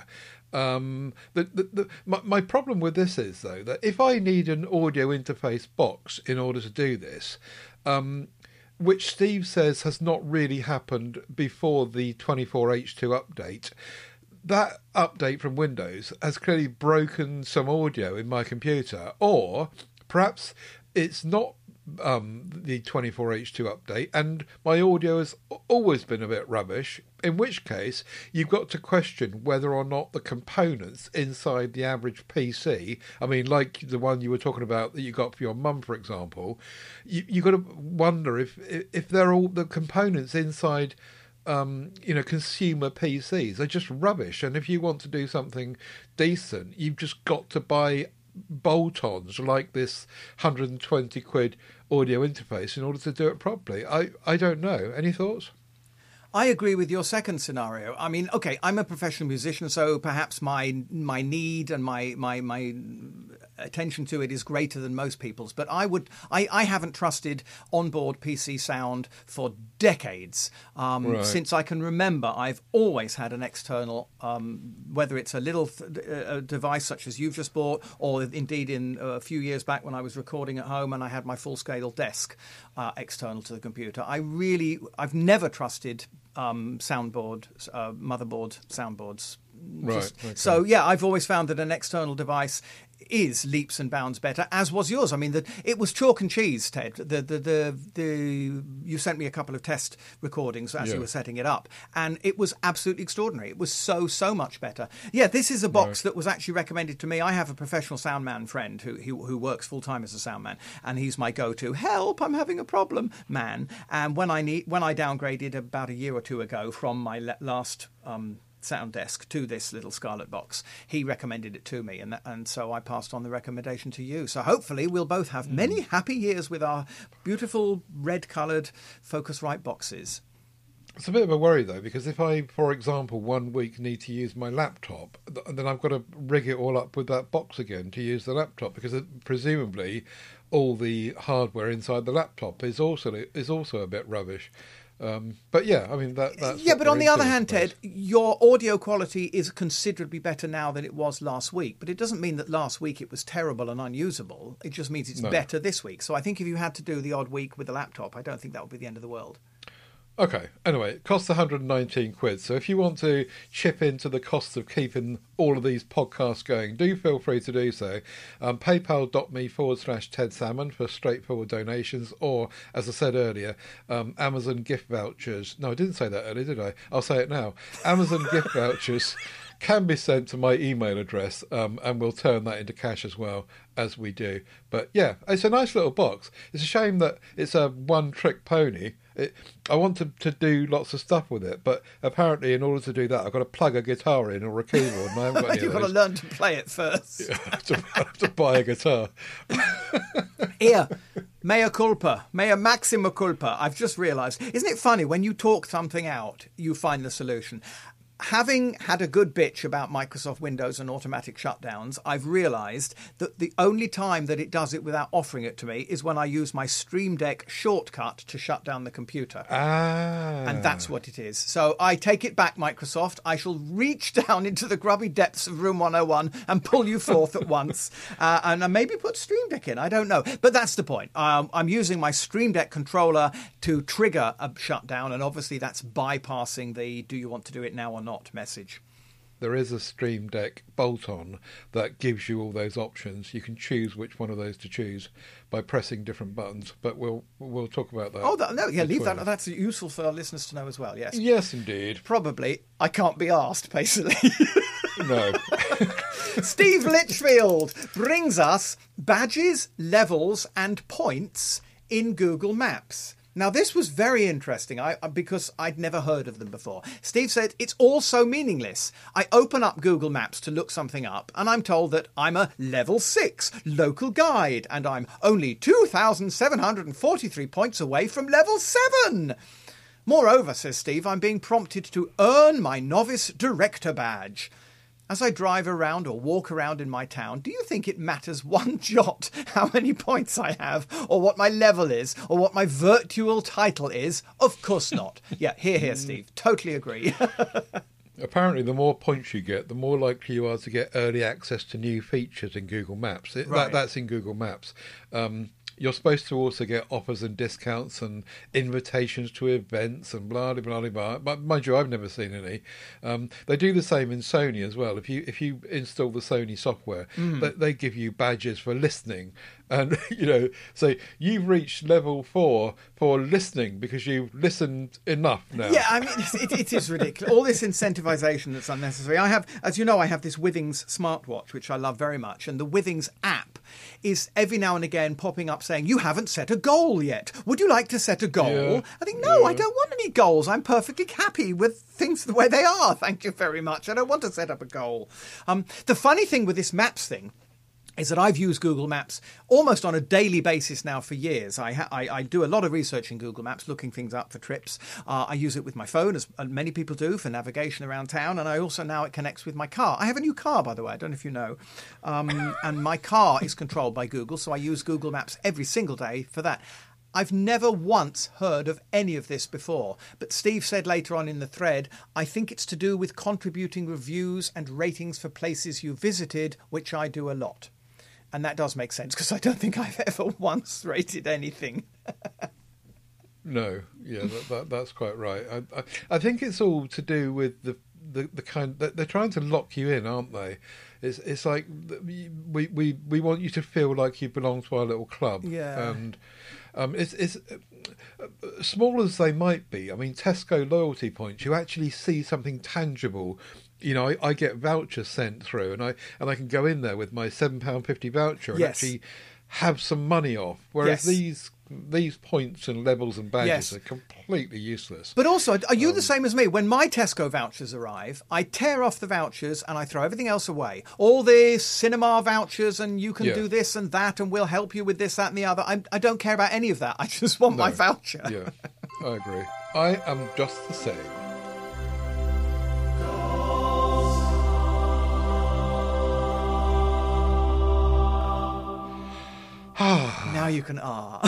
Um, the, the, the, my, my problem with this is, though, that if I need an audio interface box in order to do this, um, which Steve says has not really happened before the twenty-four H two update, that update from Windows has clearly broken some audio in my computer, or perhaps it's not um, the twenty-four H two update and my audio has always been a bit rubbish, in which case you've got to question whether or not the components inside the average P C, I mean, like the one you were talking about that you got for your mum, for example, you, you've got to wonder if, if they're all the components inside Um, you know, consumer P Cs are just rubbish. And if you want to do something decent, you've just got to buy bolt-ons like this one hundred twenty quid audio interface in order to do it properly. I, I don't know. Any thoughts? I agree with your second scenario. I mean, okay, I'm a professional musician, so perhaps my my need and my my my attention to it is greater than most people's. But I would, I, I haven't trusted onboard P C sound for decades. Um, right. Since I can remember, I've always had an external, um, whether it's a little th- a device such as you've just bought, or indeed in a few years back when I was recording at home and I had my full-scale desk uh, external to the computer. I really, I've never trusted um, soundboard, uh, motherboard soundboards. Right. Just, okay. So, yeah, I've always found that an external device is leaps and bounds better, as was yours. I mean, the, it was chalk and cheese, Ted. The, the, the, the, you sent me a couple of test recordings as yeah. you were setting it up, and it was absolutely extraordinary. It was so, so much better. Yeah, this is a box right. that was actually recommended to me. I have a professional soundman friend who, who, who works full-time as a soundman, and he's my go-to, help, I'm having a problem, man. And when I need, when I downgraded about a year or two ago from my le- last... Um, sound desk to this little Scarlett box, he recommended it to me, and that, and so I passed on the recommendation to you. So hopefully we'll both have many happy years with our beautiful red-coloured Focusrite boxes. It's a bit of a worry, though, because if I, for example, one week need to use my laptop, then I've got to rig it all up with that box again to use the laptop, because it, presumably all the hardware inside the laptop is also is also a bit rubbish. Um, but yeah, I mean that. That's yeah, but on the other hand, Ted, your audio quality is considerably better now than it was last week. But it doesn't mean that last week it was terrible and unusable. It just means it's no. better this week. So I think if you had to do the odd week with a laptop, I don't think that would be the end of the world. Okay, anyway, it costs one hundred nineteen quid. So if you want to chip into the costs of keeping all of these podcasts going, do feel free to do so. Um, PayPal.me forward slash Ted Salmon for straightforward donations, or, as I said earlier, um, Amazon gift vouchers. No, I didn't say that earlier, did I? I'll say it now. Amazon gift vouchers can be sent to my email address, um, and we'll turn that into cash as well, as we do. But yeah, it's a nice little box. It's a shame that it's a one-trick pony. It, I want to, to do lots of stuff with it, but apparently in order to do that, I've got to plug a guitar in or a keyboard, and I haven't got any You've of got those. to learn to play it first. Yeah, I, have to, I have to buy a guitar. Here, mea culpa, mea maxima culpa. I've just realised. Isn't it funny, when you talk something out, you find the solution? Having had a good bitch about Microsoft Windows and automatic shutdowns, I've realised that the only time that it does it without offering it to me is when I use my Stream Deck shortcut to shut down the computer. Ah. And that's what it is. So I take it back, Microsoft. I shall reach down into the grubby depths of Room one oh one and pull you forth at once. Uh, and maybe put Stream Deck in. I don't know. But that's the point. Um, I'm using my Stream Deck controller to trigger a shutdown. And obviously that's bypassing the do you want to do it now or not message. There is a Stream Deck bolt-on that gives you all those options. You can choose which one of those to choose by pressing different buttons, but we'll we'll talk about that. Oh, that, no, yeah, leave that. later. That's useful for our listeners to know as well, yes. Yes, indeed. Probably. I can't be asked, basically. No. Steve Litchfield brings us badges, levels and points in Google Maps. Now, this was very interesting I, because I'd never heard of them before. Steve said, it's all so meaningless. I open up Google Maps to look something up, and I'm told that I'm a level six local guide, and I'm only two thousand seven hundred forty-three points away from level seven. Moreover, says Steve, I'm being prompted to earn my novice director badge. as I drive around or walk around in my town, do you think it matters one jot how many points I have, or what my level is, or what my virtual title is? Of course not. Yeah, here, here, Steve. Totally agree. Apparently, the more points you get, the more likely you are to get early access to new features in Google Maps. It, Right. that, that's in Google Maps. Um, you're supposed to also get offers and discounts and invitations to events and blah, blah, blah, blah. But mind you, I've never seen any. Um, they do the same in Sony as well. If you if you install the Sony software, Mm. they, they give you badges for listening. And, you know, so you've reached level four for listening because you've listened enough now. Yeah, I mean, it's, it, it is ridiculous. All this incentivization that's unnecessary. I have, as you know, I have this Withings smartwatch, which I love very much. And the Withings app is every now and again popping up saying, you haven't set a goal yet. Would you like to set a goal? Yeah. I think, no, I Yeah. don't want any goals. I'm perfectly happy with things the way they are. Thank you very much. I don't want to set up a goal. Um, the funny thing with this Maps thing is that I've used Google Maps almost on a daily basis now for years. I, ha- I, I do a lot of research in Google Maps, looking things up for trips. Uh, I use it with my phone, as many people do, for navigation around town. And I also now it connects with my car. I have a new car, by the way. I don't know if you know. Um, and my car is controlled by Google, so I use Google Maps every single day for that. I've never once heard of any of this before, but Steve said later on in the thread, I think it's to do with contributing reviews and ratings for places you visited, which I do a lot. And that does make sense, because I don't think I've ever once rated anything. No, yeah, that, that, that's quite right. I, I, I think it's all to do with the the, the kind that they're trying to lock you in, aren't they? It's it's like we we we want you to feel like you belong to our little club. Yeah. And um, it's it's uh, small as they might be. I mean, Tesco loyalty points. You actually see something tangible. You know, I, I get vouchers sent through, and I and I can go in there with my seven pound fifty voucher and Yes. actually have some money off. Whereas Yes. these these points and levels and badges Yes. are completely useless. But also, are you Um, the same as me? When my Tesco vouchers arrive, I tear off the vouchers and I throw everything else away. All the cinema vouchers and you can Yeah. do this and that and we'll help you with this, that and the other. I, I don't care about any of that. I just want my No. voucher. Yeah, I agree. I am just the same. Now you can ah.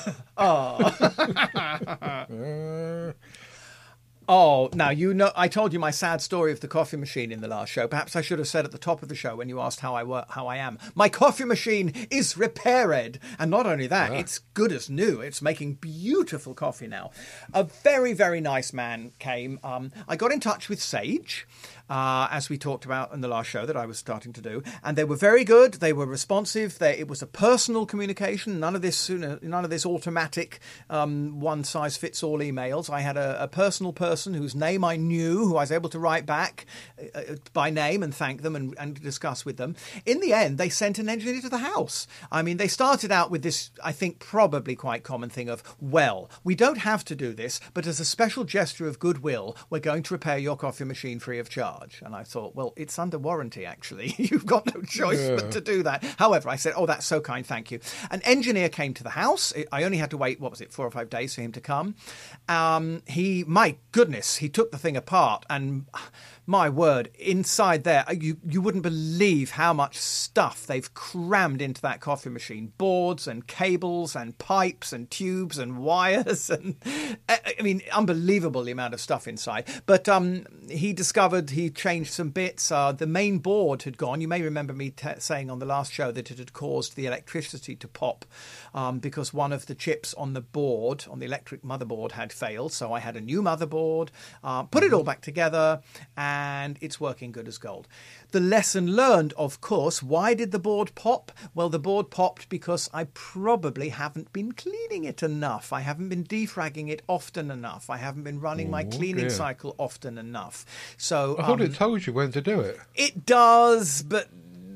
ah. Uh, Oh, now, you know, I told you my sad story of the coffee machine in the last show. Perhaps I should have said at the top of the show when you asked how I work, how I am. My coffee machine is repaired. And not only that, Yeah. it's good as new. It's making beautiful coffee now. A very, very nice man came. Um, I got in touch with Sage, uh, as we talked about in the last show that I was starting to do. And they were very good. They were responsive. They, it was a personal communication. None of this, none of this automatic um, one-size-fits-all emails. I had a, a personal person whose name I knew, who I was able to write back uh, by name and thank them and, and discuss with them. In the end, they sent an engineer to the house. I mean, they started out with this, I think, probably quite common thing of, well, we don't have to do this, but as a special gesture of goodwill, we're going to repair your coffee machine free of charge. And I thought, well, it's under warranty, actually. You've got no choice Yeah. but to do that. However, I said, oh, that's so kind, thank you. An engineer came to the house. I only had to wait, what was it, four or five days for him to come. Um, he, my goodness, he took the thing apart and my word, inside there, you, you wouldn't believe how much stuff they've crammed into that coffee machine. Boards and cables and pipes and tubes and wires. And I mean, unbelievable the amount of stuff inside. But um, he discovered he changed some bits. Uh, the main board had gone. You may remember me t- saying on the last show that it had caused the electricity to pop um, because one of the chips on the board, on the electric motherboard, had failed. So I had a new motherboard, uh, put it all back together, and it's working good as gold. The lesson learned, of course, why did the board pop? Well, the board popped because I probably haven't been cleaning it enough. I haven't been defragging it often enough. I haven't been running my Oh, cleaning dear. cycle often enough. So I thought um, it told you when to do it. it does, but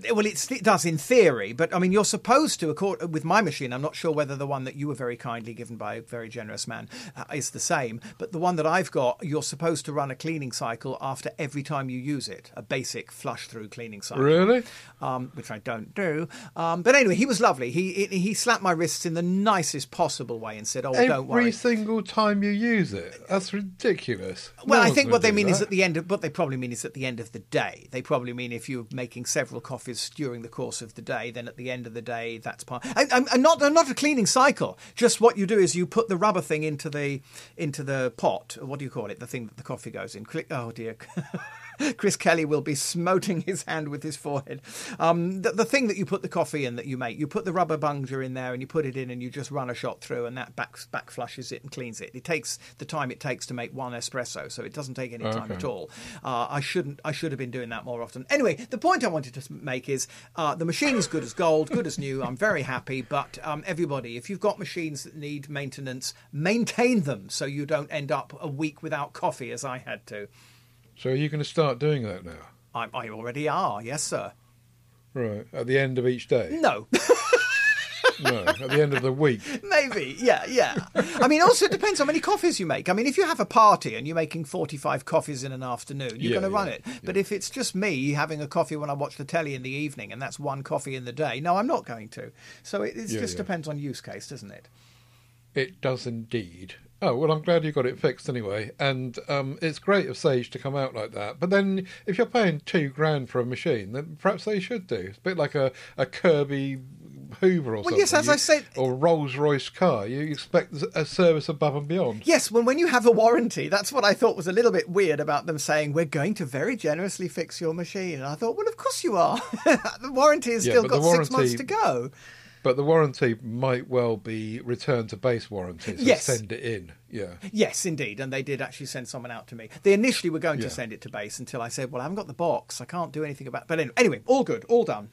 Well, it's, it does in theory, but I mean, you're supposed to, accord, with my machine, I'm not sure whether the one that you were very kindly given by a very generous man uh, is the same, but the one that I've got, you're supposed to run a cleaning cycle after every time you use it, a basic flush-through cleaning cycle. Really? Um, which I don't do. Um, but anyway, he was lovely. He he, he slapped my wrists in the nicest possible way and said, oh, Every don't worry. Every single time you use it? That's ridiculous. Well, No I one's think gonna what they do mean that. is at the end of, what they probably mean is at the end of the day. They probably mean if you're making several coffees during the course of the day, then at the end of the day, that's part. And, and, and not not a cleaning cycle. Just what you do is you put the rubber thing into the into the pot. What do you call it? The thing that the coffee goes in. Click. Oh dear. Chris Kelly will be smoting his hand with his forehead. Um, the, the thing that you put the coffee in that you make, you put the rubber bunger in there and you put it in and you just run a shot through and that back, back flushes it and cleans it. It takes the time it takes to make one espresso, so it doesn't take any time Okay. at all. Uh, I shouldn't. I should have been doing that more often. Anyway, the point I wanted to make is uh, the machine is good as gold, good as new. I'm very happy, but um, everybody, if you've got machines that need maintenance, maintain them so you don't end up a week without coffee as I had to. So are you going to start doing that now? I, I already are, yes, sir. Right. At the end of each day? No. No. At the end of the week? Maybe, yeah, yeah. I mean, also it depends how many coffees you make. I mean, if you have a party and you're making forty-five coffees in an afternoon, you're Yeah, going to run yeah, it. But if it's just me having a coffee when I watch the telly in the evening and that's one coffee in the day, no, I'm not going to. So it, it Yeah, just yeah. depends on use case, doesn't it? It does indeed. Oh, well, I'm glad you got it fixed anyway. And um, it's great of Sage to come out like that. But then if you're paying two grand for a machine, then perhaps they should do. It's a bit like a, a Kirby Hoover or Well, something. yes, as You- I said- Or a Rolls-Royce car. You expect a service above and beyond. Yes, well, when you have a warranty, that's what I thought was a little bit weird about them saying, we're going to very generously fix your machine. And I thought, well, of course you are. The warranty has Yeah, still but got the six months warranty- to go. But the warranty might well be returned to base warranty. So Yes. send it in. Yeah. Yes, indeed. And they did actually send someone out to me. They initially were going Yeah. to send it to base until I said, well, I haven't got the box. I can't do anything about it. But anyway, anyway, all good, all done.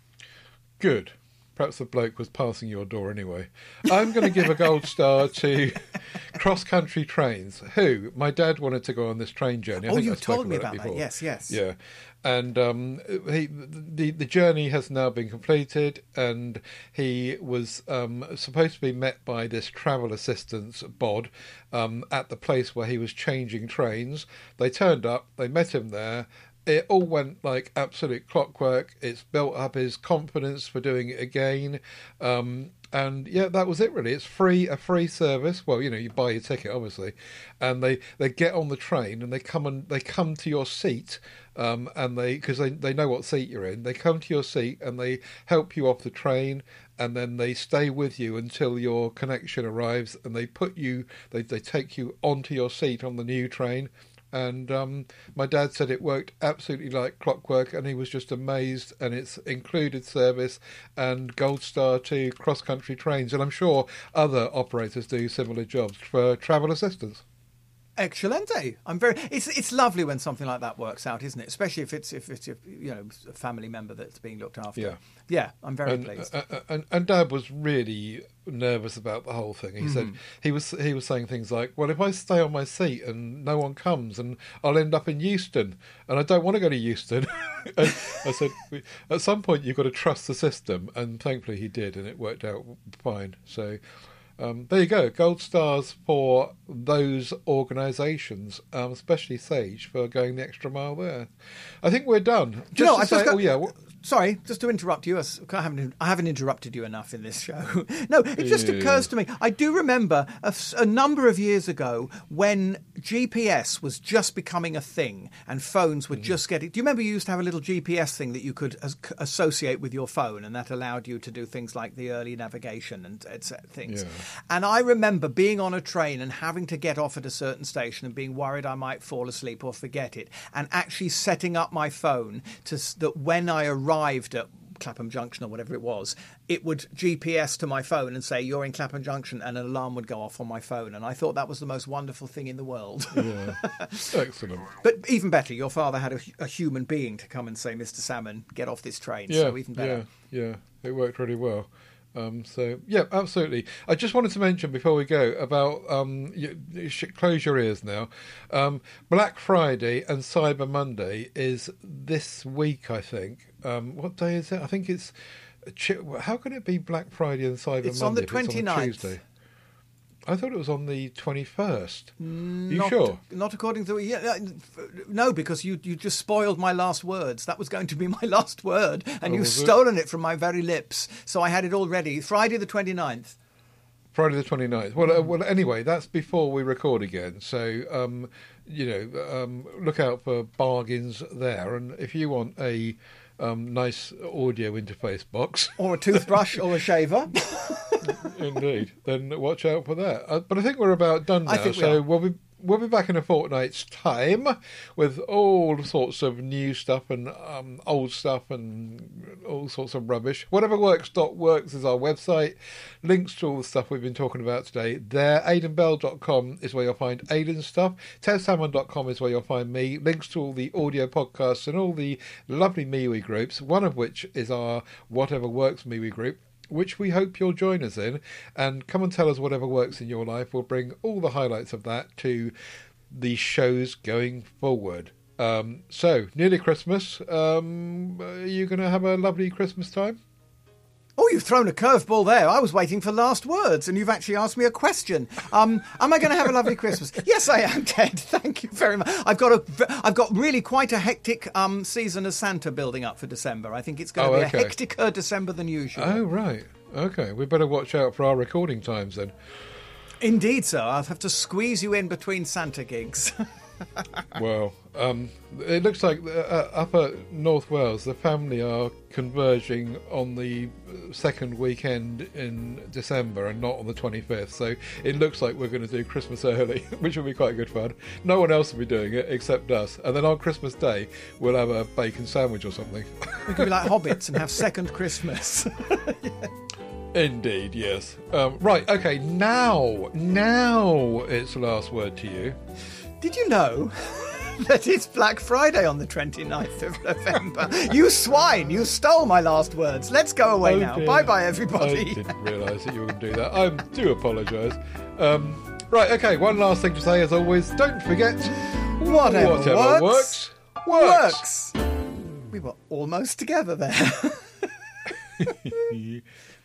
Good. Perhaps the bloke was passing your door anyway. I'm going to give a gold star to Cross Country Trains, who my dad wanted to go on this train journey. I Oh, think you I spoke told me about about it that. before. Yes, yes. Yeah. And um, he, the the journey has now been completed, and he was um, supposed to be met by this travel assistance bod um, at the place where he was changing trains. They turned up, they met him there. It all went like absolute clockwork. It's built up his confidence for doing it again. Um, and yeah, that was it really. It's free, a free service. Well, you know, you buy your ticket obviously, and they, they get on the train and they come and they come to your seat, um, and they because they they know what seat you're in. They come to your seat and they help you off the train, and then they stay with you until your connection arrives, and they put you they they take you onto your seat on the new train. And um, my dad said it worked absolutely like clockwork, and he was just amazed. And it's included service and gold star to Cross Country Trains, and I'm sure other operators do similar jobs for travel assistance. Excelente. I'm very. It's it's lovely when something like that works out, isn't it? Especially if it's if it's a, you know a family member that's being looked after. Yeah. Yeah, I'm very And, pleased. uh, uh, and and Dad was really nervous about the whole thing. He Mm-hmm. said he was he was saying things like, "Well, if I stay on my seat and no one comes, and I'll end up in Euston, and I don't want to go to Euston." And I said, "We- "At some point, you've got to trust the system," and thankfully he did, and it worked out fine. So. Um, there you go, gold stars for those organisations, um, especially Sage, for going the extra mile there. I think we're done. Just Do you know, to I've say, just got- oh yeah, what, Sorry, just to interrupt you. I haven't, I haven't interrupted you enough in this show. No, it just Yeah. occurs to me. I do remember a, f- a number of years ago when G P S was just becoming a thing and phones were just getting... Do you remember you used to have a little G P S thing that you could as- associate with your phone, and that allowed you to do things like the early navigation and et cetera things? Yeah. And I remember being on a train and having to get off at a certain station and being worried I might fall asleep or forget it, and actually setting up my phone to s- that when I arrived at Clapham Junction or whatever it was, it would G P S to my phone and say, you're in Clapham Junction, and an alarm would go off on my phone. And I thought that was the most wonderful thing in the world. yeah, excellent. But even better, your father had a, a human being to come and say, Mister Salmon, get off this train. Yeah, So even better. yeah, yeah. It worked really well. Um, so, yeah, absolutely. I just wanted to mention before we go about, um, you, you should close your ears now, um, Black Friday and Cyber Monday is this week, I think. Um, what day is it? I think it's... How can it be Black Friday and Cyber It's Monday? on the if it's on a twenty-ninth. Tuesday? I thought it was on the twenty-first. You Not, sure? Not according to... Yeah, no, because you, you just spoiled my last words. That was going to be my last word, and Oh, you've was it? stolen it from my very lips. So I had it all ready. Friday the twenty-ninth. Friday the twenty-ninth. Well, uh, well, anyway, that's before we record again. So, um, you know, um, look out for bargains there. And if you want a um, nice audio interface box... Or a toothbrush or a shaver. Indeed. Then watch out for that. Uh, but I think we're about done now. I think we so are. we'll be we'll be back in a fortnight's time with all sorts of new stuff and um, old stuff and all sorts of rubbish. whatever works dot works is our website. Links to all the stuff we've been talking about today there. aidan bell dot com is where you'll find Aidan's stuff. ted salmon dot com is where you'll find me. Links to all the audio podcasts and all the lovely MeWe groups, one of which is our Whatever Works MeWe group, which we hope you'll join us in, and come and tell us whatever works in your life. We'll bring all the highlights of that to the shows going forward. Um, so, nearly Christmas. Um, are you going to have a lovely Christmas time? Oh, you've thrown a curveball there. I was waiting for last words, and you've actually asked me a question. Um, am I going to have a lovely Christmas? Yes, I am, Ted. Thank you very much. I've got a, I've got really quite a hectic um, season of Santa building up for December. I think it's going to Oh, be okay. a hecticer December than usual. Oh, right. Okay, we better watch out for our recording times then. Indeed, sir. I'll have to squeeze you in between Santa gigs. Well, um, it looks like uh, up at North Wales, the family are converging on the second weekend in December and not on the twenty-fifth. So it looks like we're going to do Christmas early, which will be quite good fun. No one else will be doing it except us. And then on Christmas Day, we'll have a bacon sandwich or something. We could be like hobbits and have second Christmas. Indeed, yes. Um, right, okay, now, now it's last word to you. Did you know that it's Black Friday on the twenty-ninth of November? You swine! You stole my last words. Let's go away Oh, now. dear. Bye-bye, I everybody. didn't realise that you were going to do that. I do apologise. Um, right, okay, one last thing to say as always. Don't forget, Whatever, whatever works, works, works. works. We were almost together there.